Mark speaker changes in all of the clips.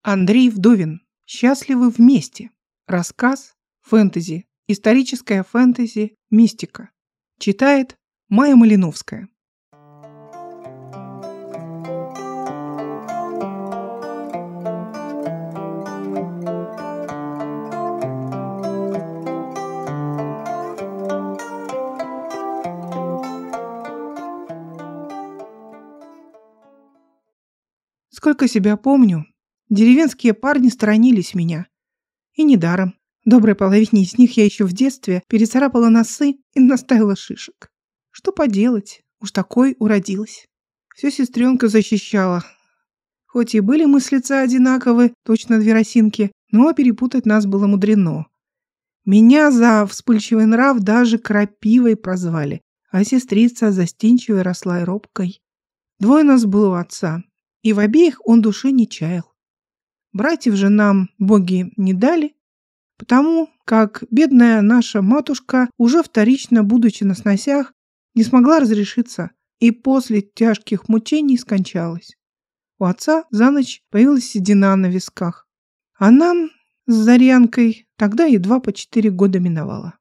Speaker 1: Андрей Вдовин. Счастливы вместе. Рассказ, фэнтези, историческая фэнтези, мистика. Читает Майя Малиновская. Сколько себя помню, деревенские парни сторонились меня. И недаром. Доброй половине из них я еще в детстве перецарапала носы и наставила шишек. Что поделать, уж такой уродилась. Все сестренка защищала. Хоть и были мы с лица одинаковы, точно две росинки, но перепутать нас было мудрено. Меня за вспыльчивый нрав даже крапивой прозвали, а сестрица застенчивой росла и робкой. Двое нас было у отца, и в обеих он души не чаял. Братьев же нам боги не дали, потому как бедная наша матушка, уже вторично будучи на сносях, не смогла разрешиться и после тяжких мучений скончалась. У отца за ночь появилась седина на висках, а нам с Зарянкой тогда едва по 4 года миновало.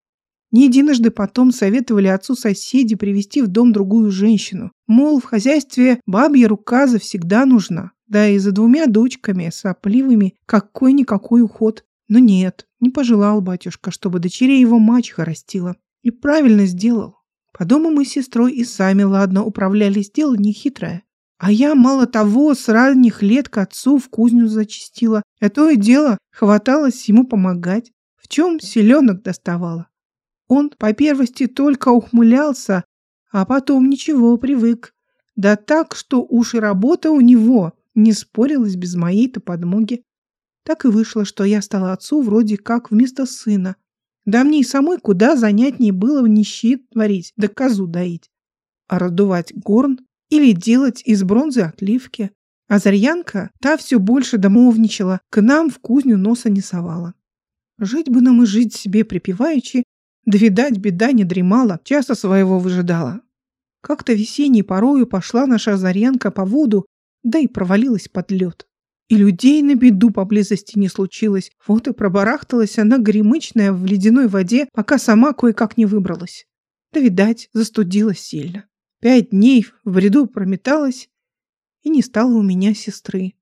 Speaker 1: Не единожды потом советовали отцу соседи привести в дом другую женщину. Мол, в хозяйстве бабья рука завсегда нужна. Да и за 2 дочками сопливыми какой-никакой уход. Но нет, не пожелал батюшка, чтобы дочерей его мачеха растила. И правильно сделал. По дому мы с сестрой и сами ладно управлялись, дело нехитрое. А я, мало того, с ранних лет к отцу в кузню зачастила. А то и дело хваталось ему помогать. В чем селенок доставала. Он по первости только ухмылялся, а потом ничего, привык. Да так, что уж и работа у него не спорилась без моей-то подмоги. Так и вышло, что я стала отцу вроде как вместо сына. Да мне и самой куда занятнее было в нищет творить, да козу доить. А раздувать горн или делать из бронзы отливки. А Зарьянка, та все больше домовничала, к нам в кузню носа не совала. Жить бы нам и жить себе припеваючи, да, видать, беда не дремала, часа своего выжидала. Как-то весенней порою пошла наша Зарянка по воду, да и провалилась под лед. И людей на беду поблизости не случилось. Вот и пробарахталась она горемычная в ледяной воде, пока сама кое-как не выбралась. Да, видать, застудилась сильно. 5 дней в бреду прометалась, и не стало у меня сестры.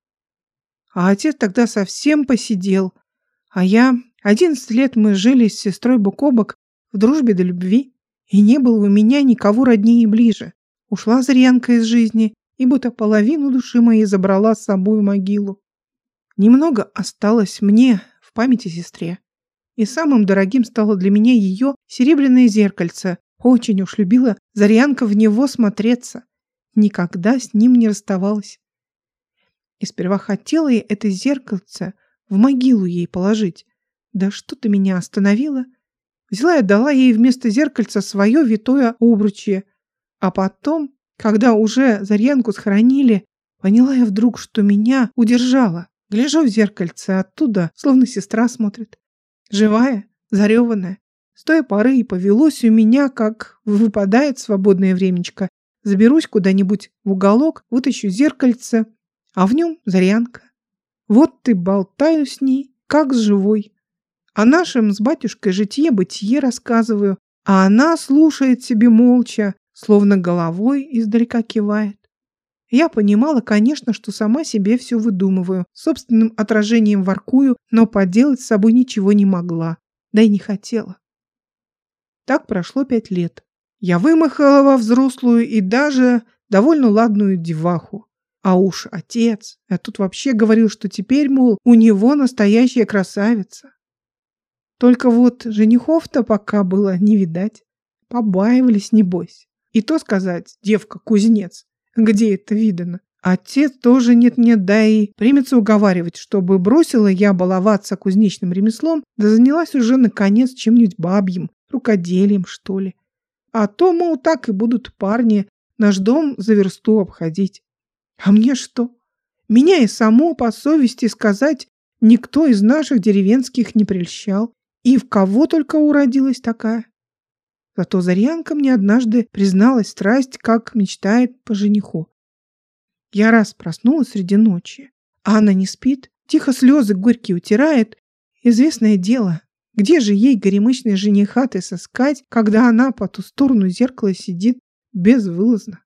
Speaker 1: А отец тогда совсем посидел, а я... 11 лет мы жили с сестрой бок о бок в дружбе до любви, и не было у меня никого роднее и ближе. Ушла Зарянка из жизни, и будто половину души моей забрала с собой в могилу. Немного осталось мне в памяти сестре, и самым дорогим стало для меня ее серебряное зеркальце. Очень уж любила Зарянка в него смотреться, никогда с ним не расставалась. И сперва хотела я это зеркальце в могилу ей положить, да что-то меня остановило. Взяла и отдала ей вместо зеркальца свое витое обручье. А потом, когда уже Зарьянку схоронили, поняла я вдруг, что меня удержала. Гляжу в зеркальце, оттуда словно сестра смотрит. Живая, зареванная. С той поры и повелось у меня, как выпадает свободное времечко. Заберусь куда-нибудь в уголок, вытащу зеркальце, а в нем Зарянка. Вот ты болтаю с ней, как с живой. О нашем с батюшкой житье-бытие рассказываю, а она слушает себе молча, словно головой издалека кивает. Я понимала, конечно, что сама себе все выдумываю, собственным отражением воркую, но поделать с собой ничего не могла, да и не хотела. Так прошло 5 лет. Я вымахала во взрослую и даже довольно ладную деваху. А уж отец, а тут вообще говорил, что теперь, мол, у него настоящая красавица. Только вот женихов-то пока было не видать. Побаивались, небось. И то сказать, девка-кузнец, где это видано? Отец тоже нет-нет, да и примется уговаривать, чтобы бросила я баловаться кузнечным ремеслом, да занялась уже, наконец, чем-нибудь бабьим, рукоделием, что ли. А то, мол, так и будут парни наш дом за версту обходить. А мне что? Меня и само, по совести сказать, никто из наших деревенских не прельщал. И в кого только уродилась такая. Зато Зарянка мне однажды призналась страсть, как мечтает по жениху. Я раз проснулась среди ночи, А она не спит, тихо слезы горькие утирает. Известное дело, где же ей горемычной жениха-то сыскать, когда она по ту сторону зеркала сидит безвылазно?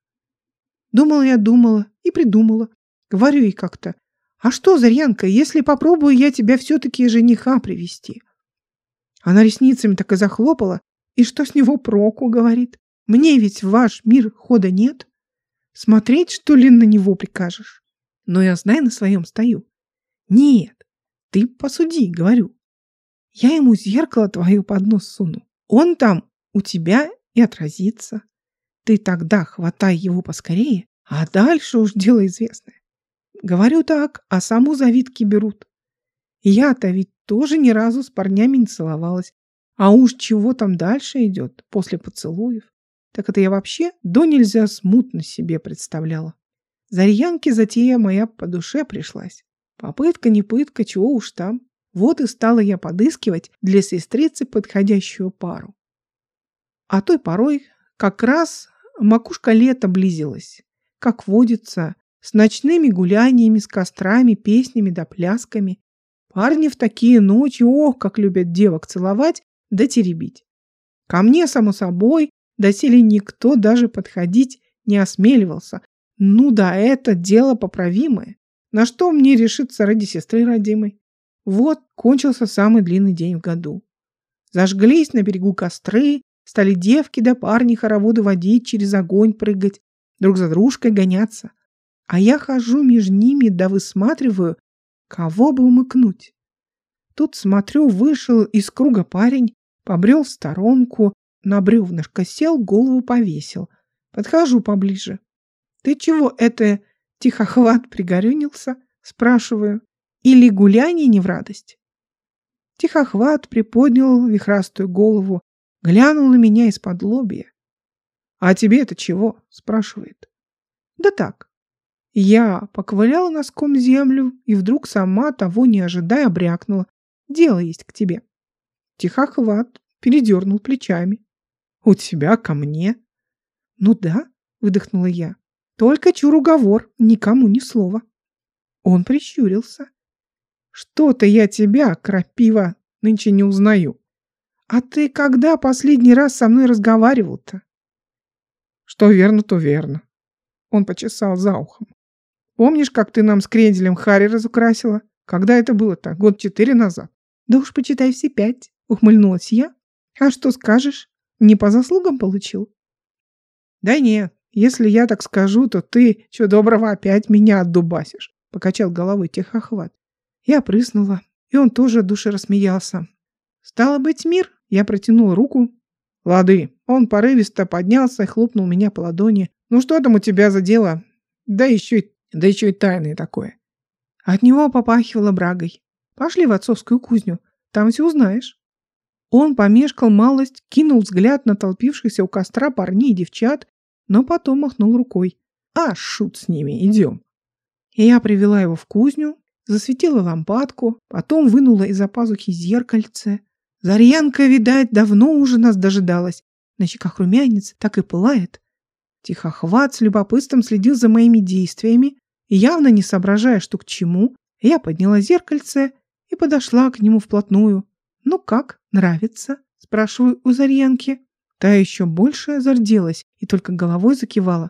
Speaker 1: Думала и придумала. Говорю ей как-то: а что, Зарьянка, если попробую я тебя все-таки жениха привести? Она ресницами так и захлопала. И что с него проку, говорит? Мне ведь в ваш мир хода нет. Смотреть, что ли, на него прикажешь? Но я, знай, на своем стою. Нет, ты посуди, говорю. Я ему зеркало твое под нос суну. Он там у тебя и отразится. Ты тогда хватай его поскорее, а дальше уж дело известное. Говорю так, а саму завидки берут. Я-то ведь тоже ни разу с парнями не целовалась. А уж чего там дальше идет после поцелуев, так это я вообще до нельзя смутно себе представляла. Зарьянке затея моя по душе пришлась. Попытка не пытка, чего уж там. Вот и стала я подыскивать для сестрицы подходящую пару. А той порой как раз макушка лета близилась, как водится, с ночными гуляниями, с кострами, песнями да плясками. Парни в такие ночи, ох, как любят девок целовать да теребить. Ко мне, само собой, доселе никто даже подходить не осмеливался. Ну да, это дело поправимое. На что мне решиться ради сестры родимой? Вот кончился самый длинный день в году. Зажглись на берегу костры, стали девки да парни хороводы водить, через огонь прыгать, друг за дружкой гоняться. А я хожу между ними да высматриваю, кого бы умыкнуть. Тут, смотрю, вышел из круга парень, побрел в сторонку, на бревнышко сел, голову повесил. Подхожу поближе. Ты чего это, тихохват, пригорюнился? Спрашиваю. Или гуляние не в радость? Тихохват приподнял вихрастую голову, глянул на меня из-под лобья. А тебе это чего? Спрашивает. Да так. Я поковыляла носком землю и вдруг сама, того не ожидая, брякнула. Дело есть к тебе. Тихохват передернул плечами. У тебя ко мне? Ну да, выдохнула я. Только чур уговор, никому ни слова. Он прищурился. Что-то я тебя, крапива, нынче не узнаю. А ты когда последний раз со мной разговаривал-то? Что верно, то верно. Он почесал за ухом. Помнишь, как ты нам с кренделем Харри разукрасила? Когда это было-то? 4 года назад. Да уж почитай все 5, ухмыльнулась я. А что скажешь? Не по заслугам получил? Да нет, если я так скажу, то ты, чего доброго, опять меня отдубасишь, покачал головой Тихохват. Я прыснула, и он тоже от души рассмеялся. Стало быть, мир? Я протянул руку. Лады. Он порывисто поднялся и хлопнул меня по ладони. Ну что там у тебя за дело? Да еще и тайное такое. От него попахивало брагой. Пошли в отцовскую кузню, там все узнаешь. Он помешкал малость, кинул взгляд на толпившихся у костра парней и девчат, но потом махнул рукой. А, шут с ними, идем. И я привела его в кузню, засветила лампадку, потом вынула из-за пазухи зеркальце. Зарьянка, видать, давно уже нас дожидалась. На щеках румянец так и пылает. Тихохват с любопытством следил за моими действиями, и явно не соображая, что к чему, я подняла зеркальце и подошла к нему вплотную. «Ну как, нравится?» – спрашиваю у Зарьянки. Та еще больше зарделась и только головой закивала.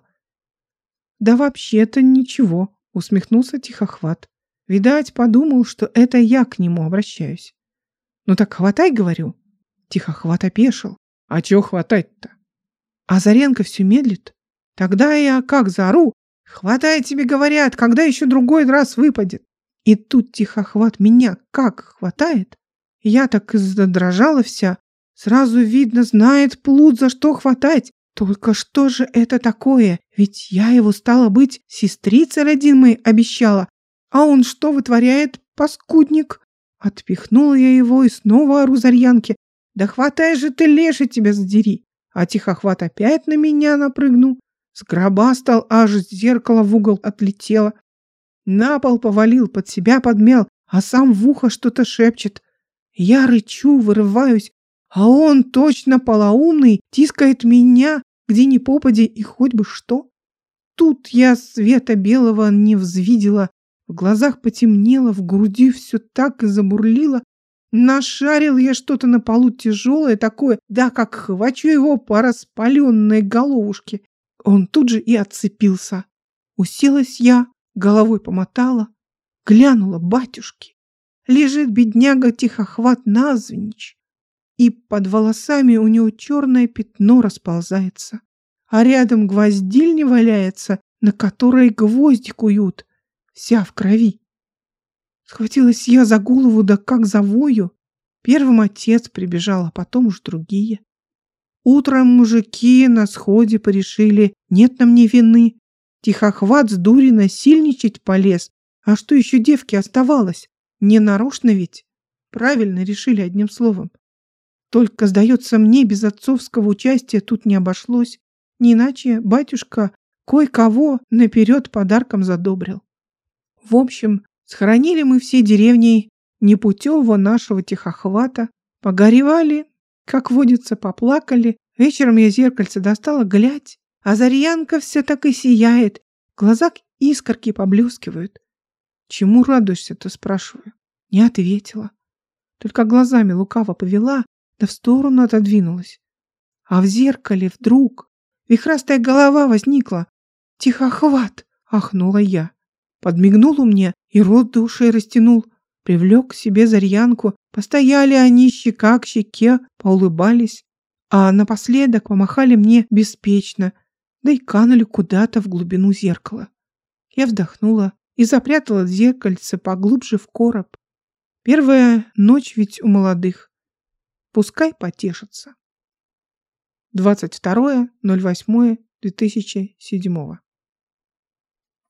Speaker 1: «Да вообще-то ничего», – усмехнулся Тихохват. Видать, подумал, что это я к нему обращаюсь. «Ну так хватай, говорю». Тихохват опешил. «А чего хватать-то?» А Заренка все медлит. Тогда я как заору. «Хватай, тебе говорят, когда еще другой раз выпадет?» И тут Тихохват меня как хватает. Я так и задрожала вся. Сразу видно, знает плут, за что хватать. Только что же это такое? Ведь я его, стало быть, сестрице родимой обещала. А он что вытворяет, паскудник? Отпихнула я его и снова ору Зарьянке. Да хватай же ты, леший, тебя задери. А Тихохват опять на меня напрыгнул. Сгробастал, аж зеркало в угол отлетело. На пол повалил, под себя подмял, а сам в ухо что-то шепчет. Я рычу, вырываюсь, а он, точно полоумный, тискает меня, где ни попади и хоть бы что. Тут я света белого не взвидела, В глазах потемнело, в груди все так и забурлило. Нашарил я что-то на полу тяжелое такое, да как хвачу его по распаленной головушке. Он тут же и отцепился. Уселась я, головой помотала, глянула, батюшки. Лежит бедняга Тихохват навзничь, и под волосами у него черное пятно расползается, а рядом гвоздильня валяется, на которой гвозди куют, вся в крови. Схватилась я за голову, да как завою. Первым отец прибежал, а потом уж другие. Утром мужики на сходе порешили, нет на мне вины. Тихохват с дури насильничать полез. А что еще девке оставалось? Не нарочно ведь? Правильно решили одним словом. Только, сдается мне, без отцовского участия тут не обошлось. Не иначе батюшка кое-кого наперед подарком задобрил. В общем, схоронили мы всей деревней непутевого нашего Тихохвата, погоревали, как водится, поплакали. Вечером я зеркальце достала, глядь, а Зарьянка вся так и сияет, в глазах искорки поблескивают. Чему радуешься-то, спрашиваю? Не ответила. Только глазами лукаво повела, да в сторону отодвинулась. А в зеркале вдруг вихрастая голова возникла. «Тихохват!» — ахнула я. Подмигнул мне и рот до ушей растянул. Привлек к себе Зарьянку. Постояли они щека к щеке, поулыбались. А напоследок помахали мне беспечно, да и канули куда-то в глубину зеркала. Я вздохнула и запрятала зеркальце поглубже в короб. Первая ночь ведь у молодых. Пускай потешатся. 22.08.2007